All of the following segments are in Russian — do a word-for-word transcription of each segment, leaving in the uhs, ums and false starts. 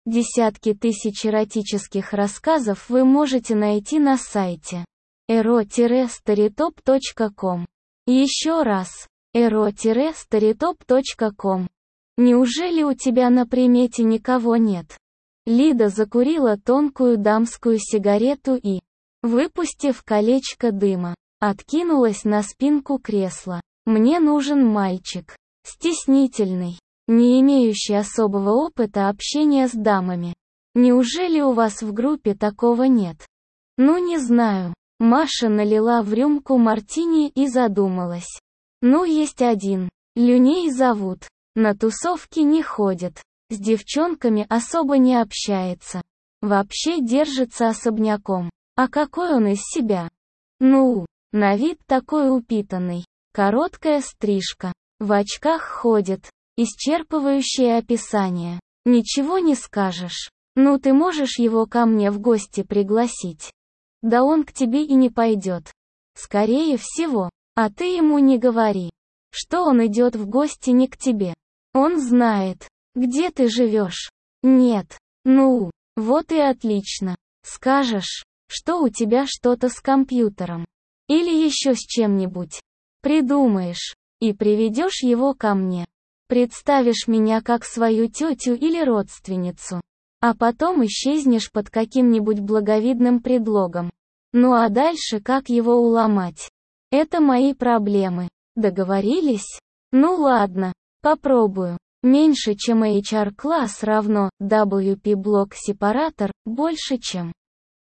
Десятки тысяч эротических рассказов вы можете найти на сайте эро старитоп точка ком. Еще раз, эро старитоп точка ком. Неужели у тебя на примете никого нет? Лида закурила тонкую дамскую сигарету и, выпустив колечко дыма, откинулась на спинку кресла. Мне нужен мальчик. Стеснительный, не имеющий особого опыта общения с дамами. Неужели у вас в группе такого нет? Ну не знаю. Маша налила в рюмку мартини и задумалась. Ну есть один. Люней зовут. На тусовки не ходит. С девчонками особо не общается. Вообще держится особняком. А какой он из себя? Ну, на вид такой упитанный. Короткая стрижка. В очках ходит. Исчерпывающее описание. Ничего не скажешь. Ну ты можешь его ко мне в гости пригласить? Да он к тебе и не пойдет. Скорее всего. А ты ему не говори, что он идет в гости не к тебе. Он знает, где ты живешь. Нет. Ну, вот и отлично. Скажешь, что у тебя что-то с компьютером. Или еще с чем-нибудь. Придумаешь. И приведешь его ко мне. Представишь меня как свою тетю или родственницу. А потом исчезнешь под каким-нибудь благовидным предлогом. Ну а дальше как его уломать? Это мои проблемы. Договорились? Ну ладно, попробую. Меньше чем эйч ар-класс равно дабл ю пи-блок-сепаратор, больше чем.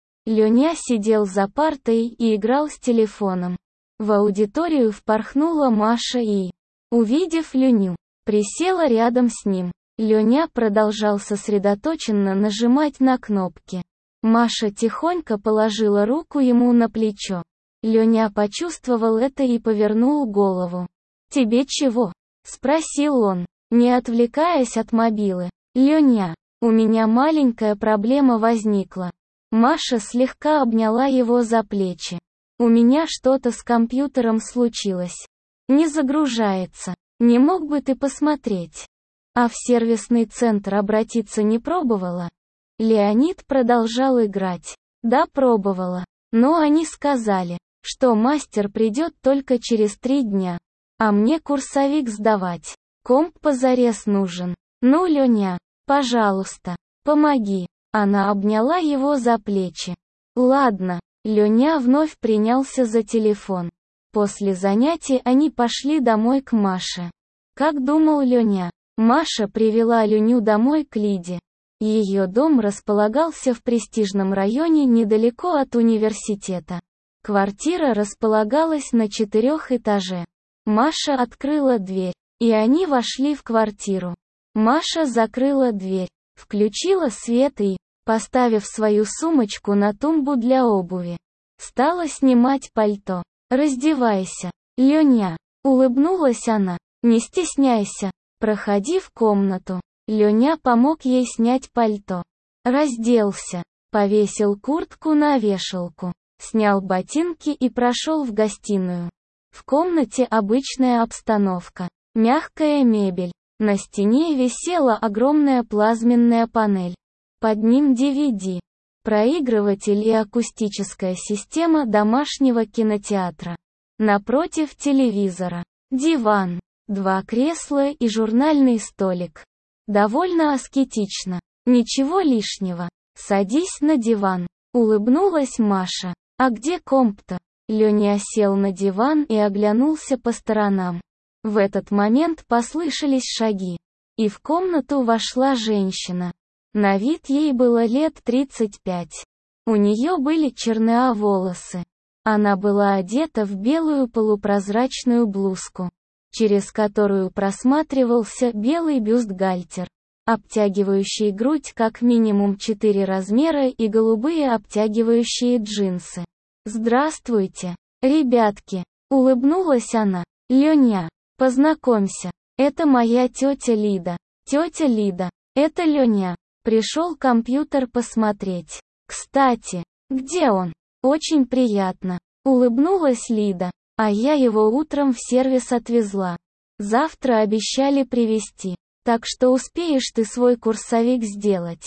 Леня сидел за партой и играл с телефоном. В аудиторию впорхнула Маша и, увидев Леню, присела рядом с ним. Леня продолжал сосредоточенно нажимать на кнопки. Маша тихонько положила руку ему на плечо. Леня почувствовал это и повернул голову. «Тебе чего?» — спросил он, не отвлекаясь от мобилы. «Леня, у меня маленькая проблема возникла». Маша слегка обняла его за плечи. «У меня что-то с компьютером случилось. Не загружается. Не мог бы ты посмотреть?» А в сервисный центр обратиться не пробовала? Леонид продолжал играть. Да, пробовала. Но они сказали, что мастер придет только через три дня. А мне курсовик сдавать. Комп позарез нужен. Ну, Леня, пожалуйста, помоги. Она обняла его за плечи. Ладно. Леня вновь принялся за телефон. После занятий они пошли домой к Маше. Как думал Леня, Маша привела Леню домой к Лиде. Ее дом располагался в престижном районе недалеко от университета. Квартира располагалась на четырех этаже. Маша открыла дверь, и они вошли в квартиру. Маша закрыла дверь, включила свет и, поставив свою сумочку на тумбу для обуви, стала снимать пальто. «Раздевайся, Леня», — улыбнулась она, — «не стесняйся, проходи в комнату». Леня помог ей снять пальто. Разделся, повесил куртку на вешалку, снял ботинки и прошел в гостиную. В комнате обычная обстановка, мягкая мебель. На стене висела огромная плазменная панель. Под ним ди ви ди, проигрыватель и акустическая система домашнего кинотеатра. Напротив телевизора, диван, два кресла и журнальный столик. Довольно аскетично. Ничего лишнего. Садись на диван. Улыбнулась Маша. А где комп-то? Леня сел на диван и оглянулся по сторонам. В этот момент послышались шаги. И в комнату вошла женщина. На вид ей было лет тридцать пять. У нее были черные волосы. Она была одета в белую полупрозрачную блузку, через которую просматривался белый бюстгальтер, обтягивающий грудь как минимум четыре размера и голубые обтягивающие джинсы. «Здравствуйте, ребятки!» — улыбнулась она. «Леня, познакомься, это моя тетя Лида». «Тетя Лида, это Леня. Пришел компьютер посмотреть. Кстати, где он?» «Очень приятно», — улыбнулась Лида. «А я его утром в сервис отвезла. Завтра обещали привезти. Так что успеешь ты свой курсовик сделать».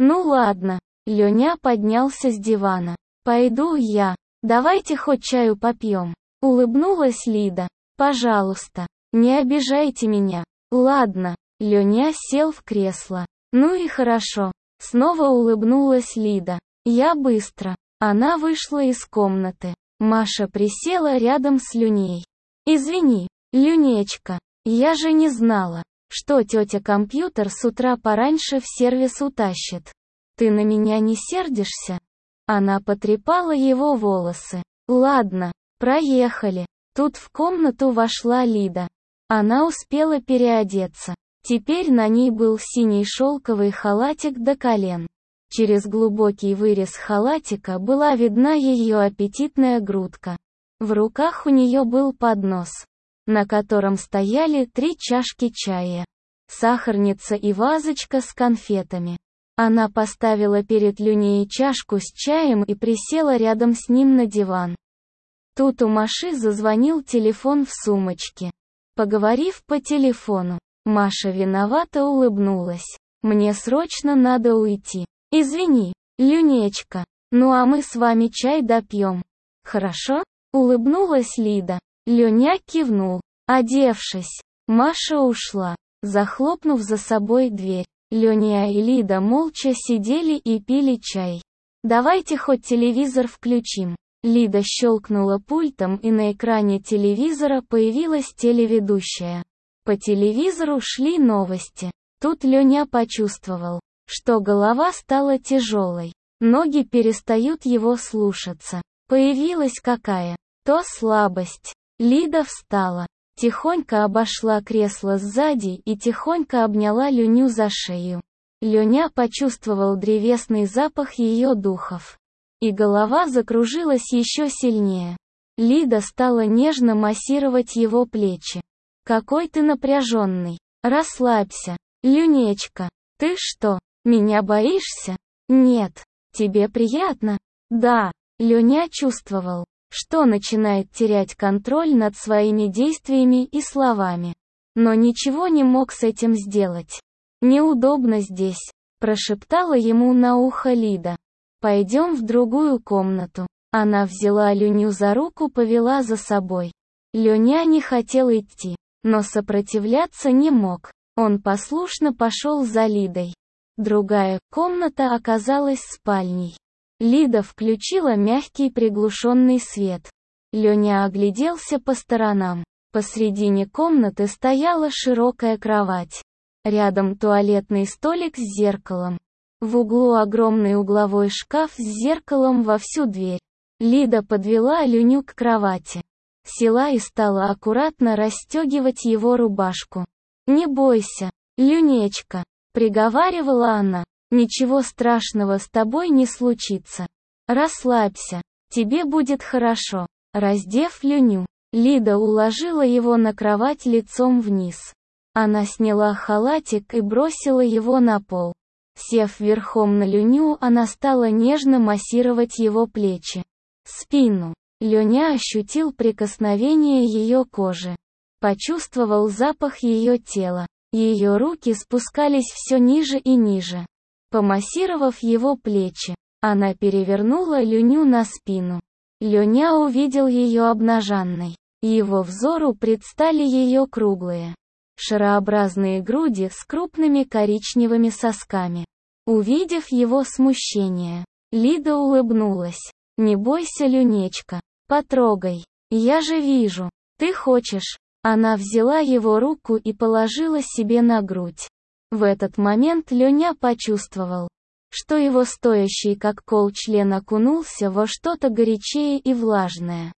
Ну ладно. Леня поднялся с дивана. Пойду я. Давайте хоть чаю попьем. Улыбнулась Лида. Пожалуйста. Не обижайте меня. Ладно. Леня сел в кресло. Ну и хорошо. Снова улыбнулась Лида. Я быстро. Она вышла из комнаты. Маша присела рядом с Люней. Извини, Люнечка. Я же не знала, что тетя компьютер с утра пораньше в сервис утащит. Ты на меня не сердишься? Она потрепала его волосы. Ладно, проехали. Тут в комнату вошла Лида. Она успела переодеться. Теперь на ней был синий шелковый халатик до колен. Через глубокий вырез халатика была видна ее аппетитная грудка. В руках у нее был поднос, на котором стояли три чашки чая, сахарница и вазочка с конфетами. Она поставила перед Люней чашку с чаем и присела рядом с ним на диван. Тут у Маши зазвонил телефон в сумочке. Поговорив по телефону, Маша виновато улыбнулась. «Мне срочно надо уйти. Извини, Люнечка, ну а мы с вами чай допьем. Хорошо?» Улыбнулась Лида. Леня кивнул. Одевшись, Маша ушла, захлопнув за собой дверь. Леня и Лида молча сидели и пили чай. «Давайте хоть телевизор включим». Лида щелкнула пультом, и на экране телевизора появилась телеведущая. По телевизору шли новости. Тут Леня почувствовал, что голова стала тяжелой. Ноги перестают его слушаться. Появилась какая-то слабость. Лида встала, тихонько обошла кресло сзади и тихонько обняла Леню за шею. Леня почувствовал древесный запах ее духов. И голова закружилась еще сильнее. Лида стала нежно массировать его плечи. «Какой ты напряженный. Расслабься. Люнечка, ты что, меня боишься? Нет. Тебе приятно?» «Да». Леня чувствовал, что начинает терять контроль над своими действиями и словами. Но ничего не мог с этим сделать. «Неудобно здесь», – прошептала ему на ухо Лида. «Пойдем в другую комнату». Она взяла Леню за руку, повела за собой. Леня не хотел идти, но сопротивляться не мог. Он послушно пошел за Лидой. Другая комната оказалась спальней. Лида включила мягкий приглушенный свет. Леня огляделся по сторонам. Посредине комнаты стояла широкая кровать. Рядом туалетный столик с зеркалом. В углу огромный угловой шкаф с зеркалом во всю дверь. Лида подвела Леню к кровати. Села и стала аккуратно расстегивать его рубашку. «Не бойся, Люнечка», — приговаривала она. «Ничего страшного с тобой не случится. Расслабься, тебе будет хорошо». Раздев Леню, Лида уложила его на кровать лицом вниз. Она сняла халатик и бросила его на пол. Сев верхом на Леню, она стала нежно массировать его плечи, спину. Леня ощутил прикосновение ее кожи. Почувствовал запах ее тела. Ее руки спускались все ниже и ниже. Помассировав его плечи, она перевернула Леню на спину. Леня увидел ее обнаженной. Его взору предстали ее круглые, шарообразные груди с крупными коричневыми сосками. Увидев его смущение, Лида улыбнулась. «Не бойся, Люнечка, потрогай. Я же вижу, ты хочешь». Она взяла его руку и положила себе на грудь. В этот момент Леня почувствовал, что его стоящий как кол член окунулся во что-то горячее и влажное.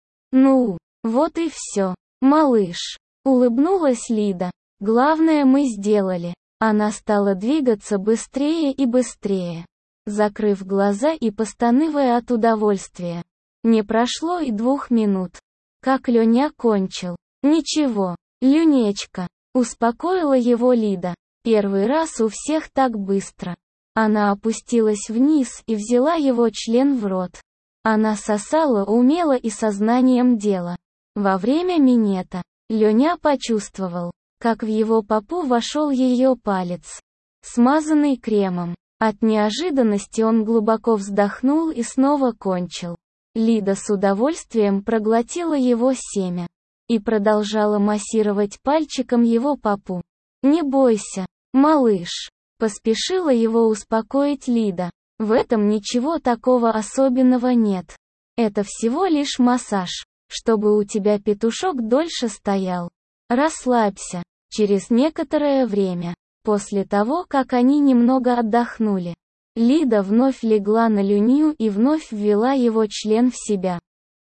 «Ну, вот и все, малыш», — улыбнулась Лида. «Главное мы сделали». Она стала двигаться быстрее и быстрее, закрыв глаза и постановая от удовольствия. Не прошло и двух минут, как Леня кончил. «Ничего, Люнечка», — успокоила его Лида. «Первый раз у всех так быстро». Она опустилась вниз и взяла его член в рот. Она сосала умело и сознанием дела. Во время минета Леня почувствовал, как в его попу вошел ее палец, смазанный кремом. От неожиданности он глубоко вздохнул и снова кончил. Лида с удовольствием проглотила его семя и продолжала массировать пальчиком его попу. «Не бойся, малыш», — поспешила его успокоить Лида. «В этом ничего такого особенного нет. Это всего лишь массаж, чтобы у тебя петушок дольше стоял. Расслабься». Через некоторое время, после того, как они немного отдохнули, Лида вновь легла на Люнью и вновь ввела его член в себя.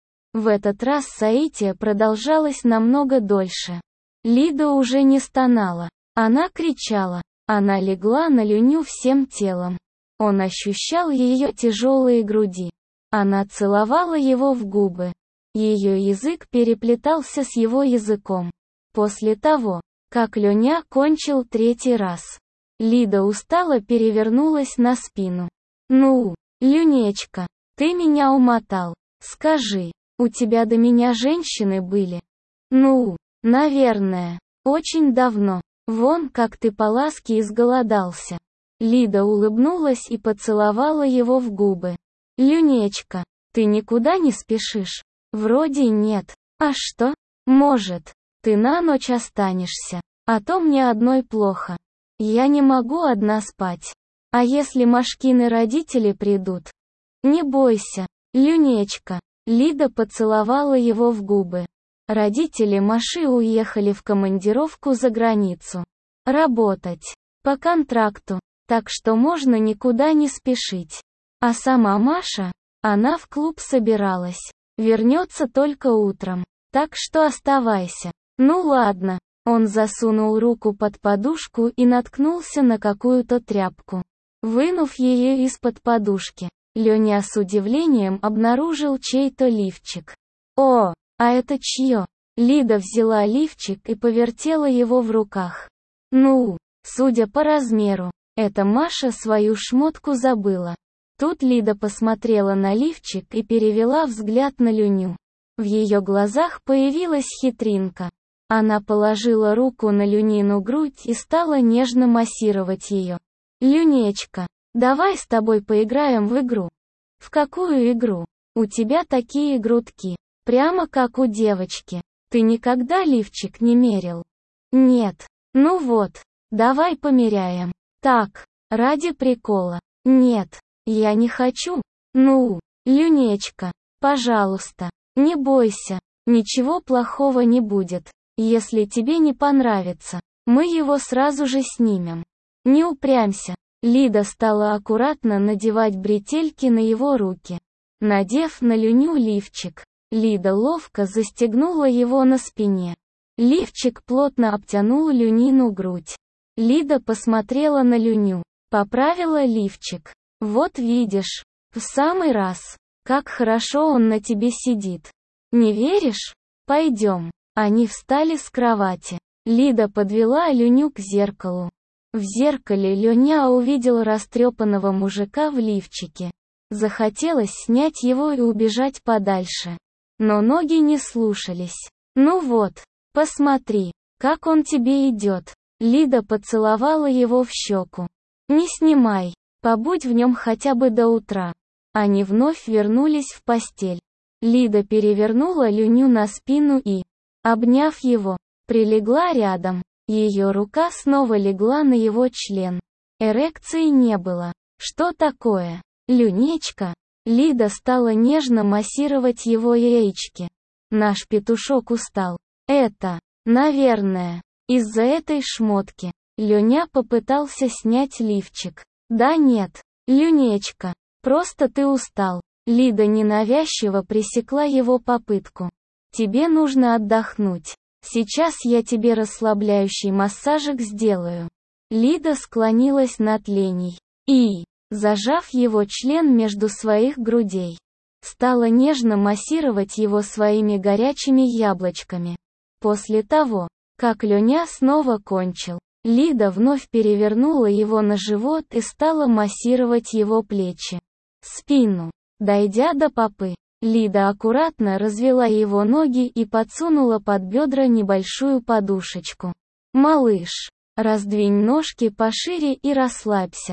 В этот раз соитие продолжалось намного дольше. Лида уже не стонала, она кричала, она легла на Люню всем телом. Он ощущал ее тяжелые груди. Она целовала его в губы. Ее язык переплетался с его языком. После того, как Люня кончил третий раз, Лида устало перевернулась на спину. «Ну, Люнечка, ты меня умотал. Скажи, у тебя до меня женщины были?» «Ну, наверное, очень давно. Вон как ты по ласке изголодался». Лида улыбнулась и поцеловала его в губы. «Люнечка, ты никуда не спешишь?» «Вроде нет. А что? Может, ты на ночь останешься? А то мне одной плохо. Я не могу одна спать. А если Машкины родители придут?» «Не бойся, Люнечка». Лида поцеловала его в губы. Родители Маши уехали в командировку за границу. Работать. По контракту. Так что можно никуда не спешить. А сама Маша, она в клуб собиралась. Вернется только утром. Так что оставайся. Ну ладно. Он засунул руку под подушку и наткнулся на какую-то тряпку. Вынув ее из-под подушки, Леня с удивлением обнаружил чей-то лифчик. «О, а это чье?» Лида взяла лифчик и повертела его в руках. «Ну, судя по размеру, это Маша свою шмотку забыла». Тут Лида посмотрела на лифчик и перевела взгляд на Люню. В ее глазах появилась хитринка. Она положила руку на Люнину грудь и стала нежно массировать ее. «Люнечка, давай с тобой поиграем в игру». «В какую игру? У тебя такие грудки, прямо как у девочки. Ты никогда лифчик не мерил?» «Нет». «Ну вот, давай померяем». «Так, ради прикола». «Нет, я не хочу». «Ну, Люнечка, пожалуйста, не бойся, ничего плохого не будет. Если тебе не понравится, мы его сразу же снимем. Не упрямься». Лида стала аккуратно надевать бретельки на его руки. Надев на Люню лифчик, Лида ловко застегнула его на спине. Лифчик плотно обтянул Люнину грудь. Лида посмотрела на Люню, поправила лифчик. «Вот видишь, в самый раз. Как хорошо он на тебе сидит. Не веришь? Пойдем». Они встали с кровати. Лида подвела Люню к зеркалу. В зеркале Люня увидел растрепанного мужика в лифчике. Захотелось снять его и убежать подальше. Но ноги не слушались. «Ну вот, посмотри, как он тебе идет». Лида поцеловала его в щеку. «Не снимай, побудь в нем хотя бы до утра». Они вновь вернулись в постель. Лида перевернула Люню на спину и, обняв его, прилегла рядом. Ее рука снова легла на его член. Эрекции не было. «Что такое, Люнечка?» Лида стала нежно массировать его яички. «Наш петушок устал. Это, наверное, из-за этой шмотки». Люня попытался снять лифчик. «Да нет, Люнечка, просто ты устал». Лида ненавязчиво пресекла его попытку. «Тебе нужно отдохнуть. Сейчас я тебе расслабляющий массажик сделаю». Лида склонилась над Леней и, зажав его член между своих грудей, стала нежно массировать его своими горячими яблочками. После того, как Леня снова кончил, Лида вновь перевернула его на живот и стала массировать его плечи, спину. Дойдя до попы, Лида аккуратно развела его ноги и подсунула под бедра небольшую подушечку. «Малыш, раздвинь ножки пошире и расслабься».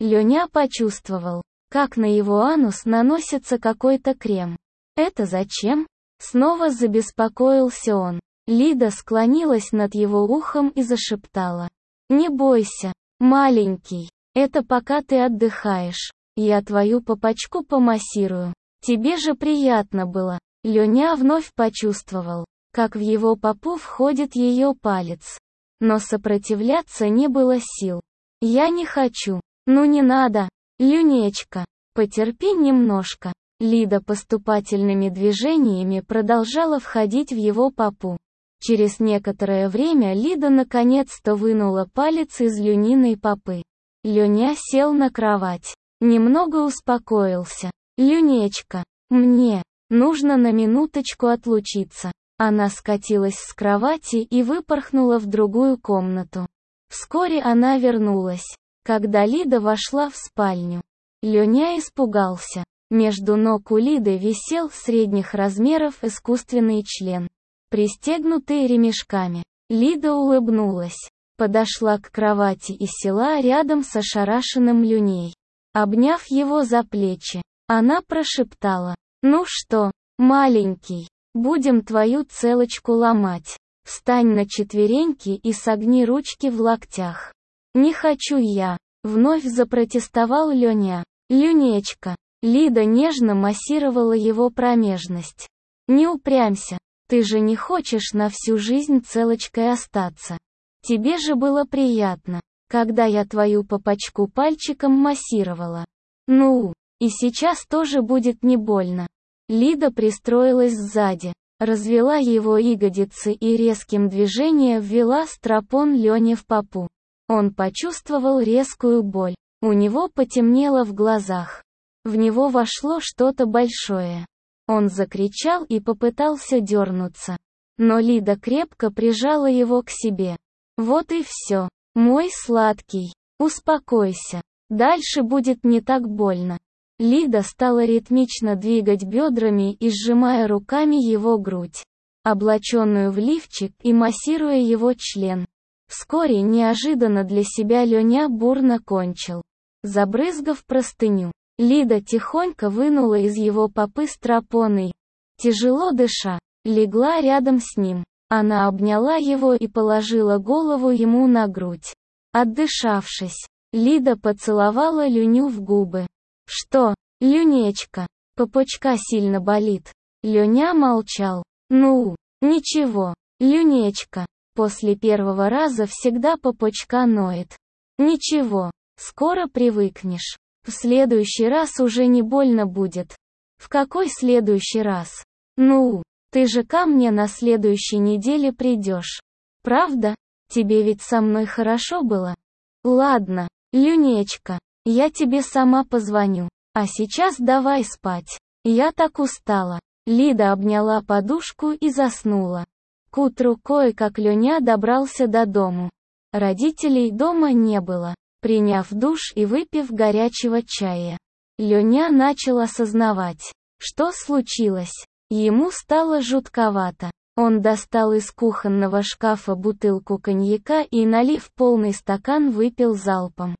Леня почувствовал, как на его анус наносится какой-то крем. «Это зачем?» Снова забеспокоился он. Лида склонилась над его ухом и зашептала. «Не бойся, маленький, это пока ты отдыхаешь. Я твою попочку помассирую. Тебе же приятно было». Леня вновь почувствовал, как в его попу входит ее палец. Но сопротивляться не было сил. «Я не хочу. Ну не надо, Люнечка, потерпи немножко». Лида поступательными движениями продолжала входить в его попу. Через некоторое время Лида наконец-то вынула палец из Люниной попы. Леня сел на кровать. Немного успокоился. «Люнечка, мне нужно на минуточку отлучиться». Она скатилась с кровати и выпорхнула в другую комнату. Вскоре она вернулась. Когда Лида вошла в спальню, Леня испугался. Между ног у Лиды висел средних размеров искусственный член, пристегнутый ремешками. Лида улыбнулась, подошла к кровати и села рядом с ошарашенным Леней. Обняв его за плечи, она прошептала: «Ну что, маленький, будем твою целочку ломать. Встань на четвереньки и согни ручки в локтях». «Не хочу я», — вновь запротестовал Леня. «Люнечка». Лида нежно массировала его промежность. «Не упрямься, ты же не хочешь на всю жизнь целочкой остаться. Тебе же было приятно, когда я твою попочку пальчиком массировала. Ну, и сейчас тоже будет не больно». Лида пристроилась сзади, развела его ягодицы и резким движением ввела стропон Лене в попу. Он почувствовал резкую боль. У него потемнело в глазах. В него вошло что-то большое. Он закричал и попытался дернуться. Но Лида крепко прижала его к себе. «Вот и все, мой сладкий. Успокойся. Дальше будет не так больно». Лида стала ритмично двигать бедрами и сжимая руками его грудь, облаченную в лифчик, и массируя его член. Вскоре неожиданно для себя Леня бурно кончил. Забрызгав простыню, Лида тихонько вынула из его попы стропон и, тяжело дыша, легла рядом с ним. Она обняла его и положила голову ему на грудь. Отдышавшись, Лида поцеловала Леню в губы. «Что, Люнечка, попочка сильно болит?» Леня молчал. «Ну, ничего, Люнечка, после первого раза всегда попочка ноет. Ничего, скоро привыкнешь. В следующий раз уже не больно будет». «В какой следующий раз?» «Ну, ты же ко мне на следующей неделе придешь. Правда? Тебе ведь со мной хорошо было?» «Ладно, Люнечка, я тебе сама позвоню. А сейчас давай спать. Я так устала». Лида обняла подушку и заснула. К утру кое-как Леня добрался до дому. Родителей дома не было. Приняв душ и выпив горячего чая, Леня начал осознавать, что случилось. Ему стало жутковато. Он достал из кухонного шкафа бутылку коньяка и, налив полный стакан, выпил залпом.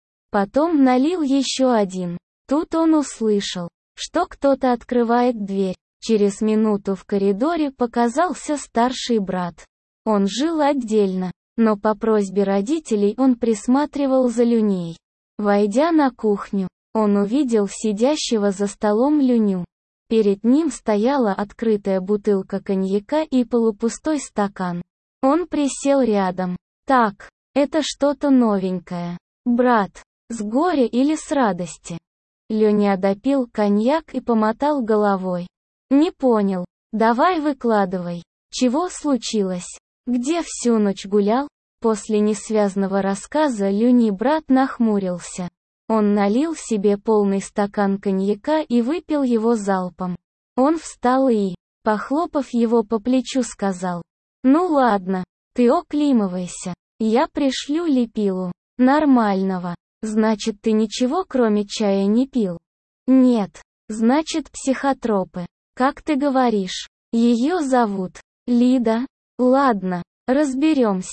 Потом налил еще один. Тут он услышал, что кто-то открывает дверь. Через минуту в коридоре показался старший брат. Он жил отдельно, но по просьбе родителей он присматривал за Леней. Войдя на кухню, он увидел сидящего за столом Леню. Перед ним стояла открытая бутылка коньяка и полупустой стакан. Он присел рядом. «Так, это что-то новенькое. Брат, с горя или с радости?» Леня допил коньяк и помотал головой. «Не понял. Давай выкладывай. Чего случилось? Где всю ночь гулял?» После несвязного рассказа Лене брат нахмурился. Он налил себе полный стакан коньяка и выпил его залпом. Он встал и, похлопав его по плечу, сказал: «Ну ладно, ты оклимывайся. Я пришлю Липилу. Нормального. Значит, ты ничего кроме чая не пил?» «Нет. Значит, психотропы. Как ты говоришь? Ее зовут Лида? Ладно, разберемся.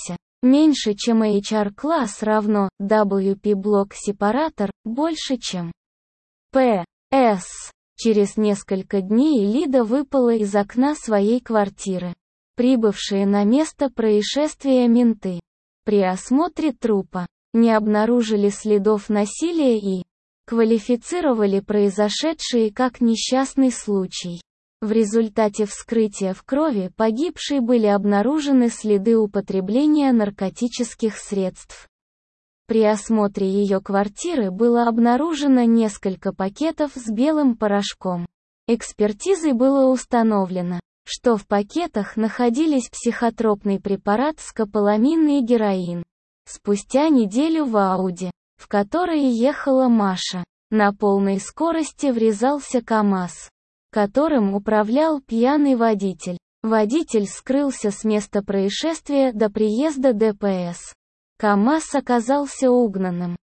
Меньше чем эйч ар-класс равно дабл ю пи-блок-сепаратор, больше чем пи эс. Через несколько дней Лида выпала из окна своей квартиры. Прибывшие на место происшествия менты при осмотре трупа не обнаружили следов насилия и квалифицировали произошедшее как несчастный случай. В результате вскрытия в крови погибшей были обнаружены следы употребления наркотических средств. При осмотре ее квартиры было обнаружено несколько пакетов с белым порошком. Экспертизой было установлено, что в пакетах находились психотропный препарат скополамин и героин. Спустя неделю в Ауди, в которой ехала Маша, на полной скорости врезался КАМАЗ, которым управлял пьяный водитель. Водитель скрылся с места происшествия до приезда дэ пэ эс. КАМАЗ оказался угнанным.